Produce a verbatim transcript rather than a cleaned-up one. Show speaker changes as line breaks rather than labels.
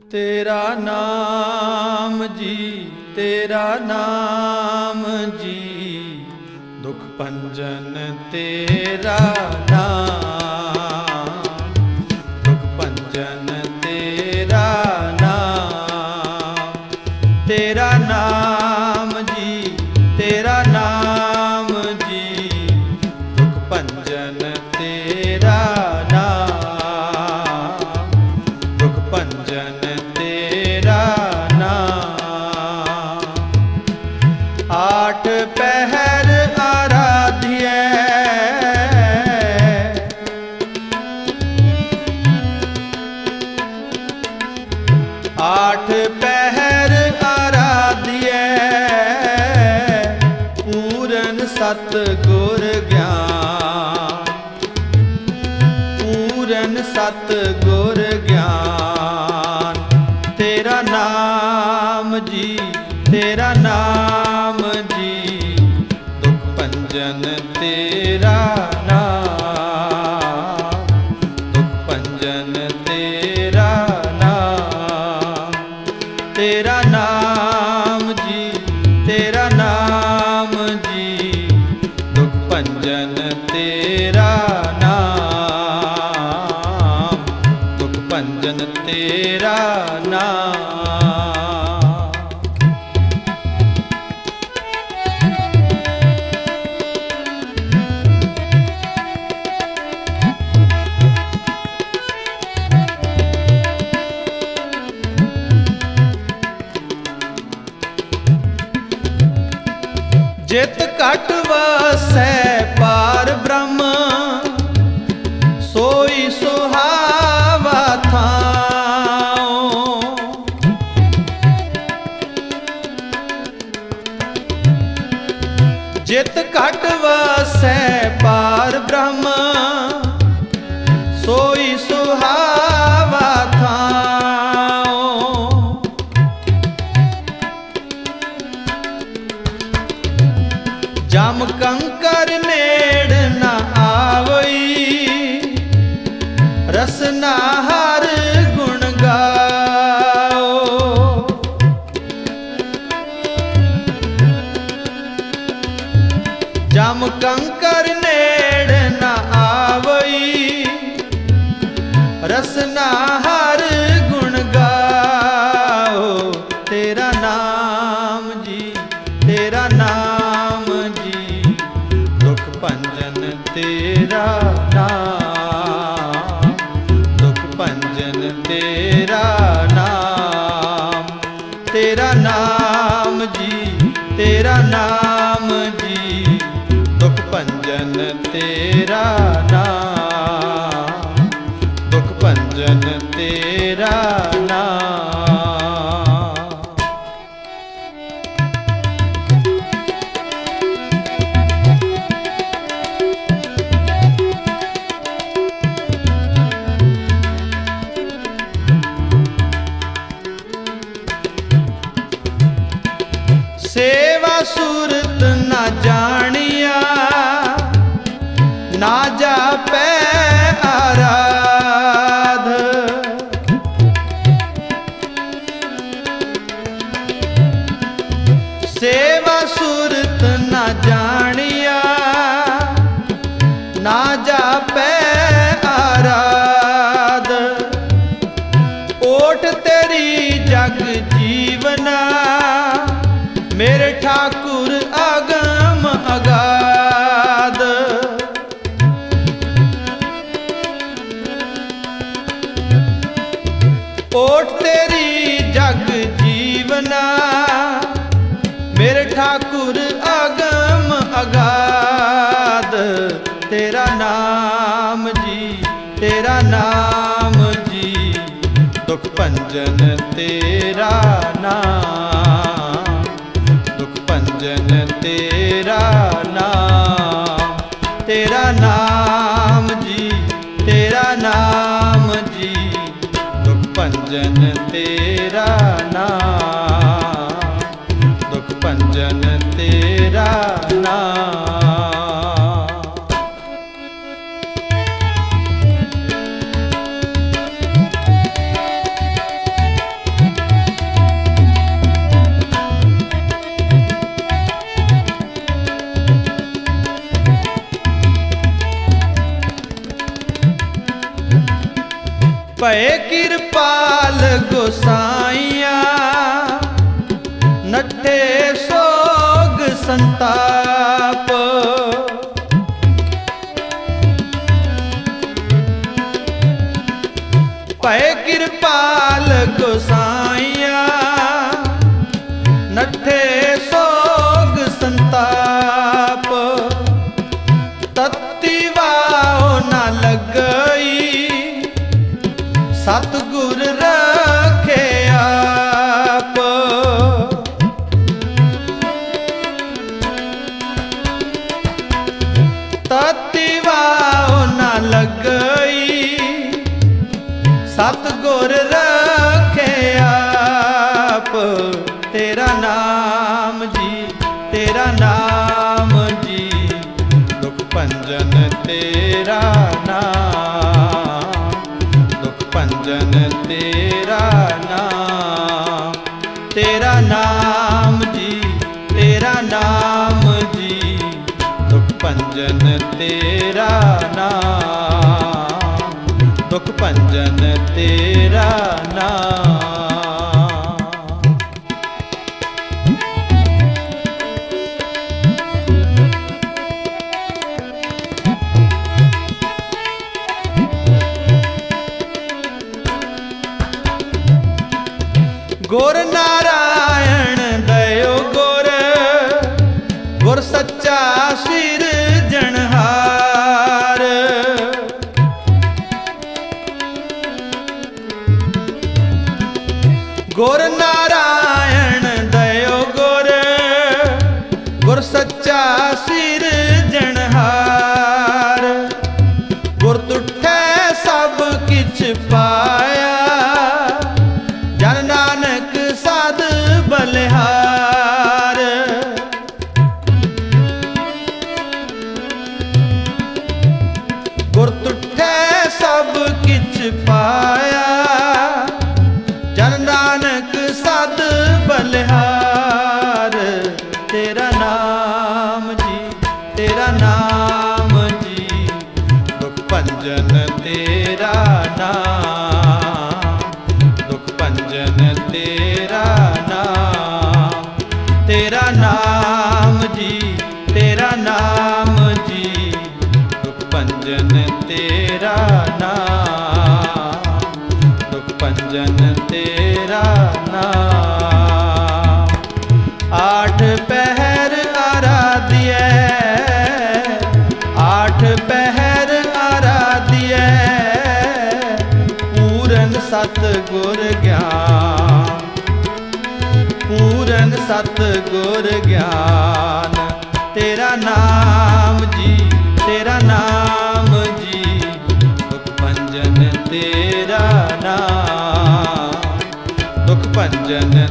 तेरा नाम जी, तेरा नाम जी, दुख भंजन तेरा नाम, दुख भंजन तेरा नाम, तेरा नाम जी, तेरा नाम जी, दुख भंजन तेरा नाम, दुख भंजन तेरा नाम। आठ पहर आराध्य, आठ पहर आराध्य, पूरन सतगुर ज्ञान, पूरन सतगुर ज्ञान, तेरा नाम जी, तेरा नाम जी, दुख भंजन तेरा नाम, दुख भंजन तेरा नाम, तेरा नाम जी, तेरा नाम जी, दुख भंजन तेरा नाम, दुख भंजन तेरा नाम। जित घट वसै पार ब्रह्म, सोई सुहावा थाओ। जित घट वसै पार ब्रह्म, सोई सुहावा थाओ। जम कंकर नेड़ न आवई, रसना हर गुण गाओ। जम कंकर नेड़ न आवई, रसना हर गुण गाओ। तेरा नाम जी, तेरा नाम जी, दुख भंजन तेरा नाम, दुख भंजन तेरा नाम, तेरा नाम जी, तेरा नाम जी, दुख भंजन तेरा नाम, दुख भंजन तेरा नाम। सेवा सूरत ना जानिया, ना जापै आराध। सेवा सूरत ना जानिया, ना जापै आराध। ओट तेरी जग जीवना, मेरे ठाकुर अगम अगाध। ओट तेरी जग जीवना, मेरे ठाकुर अगम अगाध। तेरा नाम जी, तेरा नाम जी, दुख भंजन तेरा नाम, दुख भंजन तेरा नाम, तेरा नाम जी, तेरा नाम जी, दुख भंजन तेरा नाम, दुख भंजन तेरा नाम। ਭਏ ਕਿਰਪਾਲ ਗੋਸਾਈਆ ਨੱਠੇ ਸੋਗ ਸੰਤਾਪ ਭਏ ਕਿਰਪਾਲ ਗੋਸਾਈਆ ਨੱਠੇ ਸੋਗ ਸੰਤਾਪ ਤਤੀ ਵਾਓ ਨਾ ਲੱਗਈ ਸਤਿਗੁਰ ਰੱਖੇ ਆਪ ਤਤੀ ਵਾਓ ਨਾ ਲੱਗਈ ਸਤਿਗੁਰ ਰੱਖੇ ਆਪ ਤੇਰਾ ਨਾਮ ਜੀ ਤੇਰਾ ਨਾਮ ਜੀ ਦੁਖ ਭੰਜਨ ਤੇਰਾ ਨਾਮ ਦੁਖ ਭੰਜਨ ਤੇਰਾ ਨਾਮ ਤੇਰਾ ਨਾਮ ਜੀ ਤੇਰਾ ਨਾਮ ਜੀ ਦੁਖ ਭੰਜਨ ਤੇਰਾ ਨਾਮ ਦੁਖ ਭੰਜਨ ਤੇਰਾ ਨਾਮ ਗੁਰ ਨਾਰਾਇਣ ਦਇਓ ਗੁਰ ਗੁਰ ਸੱਚਾ ਸਿਰਜਣਹਾਰ ਗੁਰ ਨਾਰਾਇਣ ਦਇਓ ਗੁਰ ਗੁਰ ਸੱਚਾ ਸਿਰਜਣਹਾਰ ਗੁਰ ਤੁਠੈ ਸਭ ਕਿਛ ਪਾਇਆ ਜਨ ਨਾਨਕ ਸਦ ਬਲਿਹਾਰ ਗੁਰ ਤੁਠੈ ਸਭ ਕਿਛ ਪਾਇਆ ਜਨ ਨਾਨਕ ਸਦ ਬਲਿਹਾਰ ਤੇਰਾ ਨਾਮ ਜੀ ਤੇਰਾ ਨਾਮ ਜੀ ਦੁਖ ਭੰਜਨ ਤੇਰਾ ਨਾਮ ਦੁਖ ਭੰਜਨ ਤੇਰਾ ਨਾਮ ਤੇਰਾ ਨਾਮ ਜੀ ਤੇਰਾ ਨਾਮ ਜੀ ਦੁਖ ਭੰਜਨ ਤੇਰਾ ਨਾਮ ਦੁਖ ਭੰਜਨ ਤੇਰਾ ਨਾਮ ਆਠ ਪਹਿਰ ਆਰਾਧਿਐ ਆਠ ਪਹਿਰ ਆਰਾਧਿਐ ਪੂਰਨ ਸਤਿਗੁਰ ਗਿਆਨ ਪੂਰਨ ਸਤਿਗੁਰ ਗਿਆਨ ਤੇਰਾ ਨਾਮ ਜੀ ਤੇਰਾ ਨਾਮ ਜੀ ਦੁਖ ਭੰਜਨ ਤੇਰਾ ਨਾਮ ਦੁਖ ਭੰਜਨ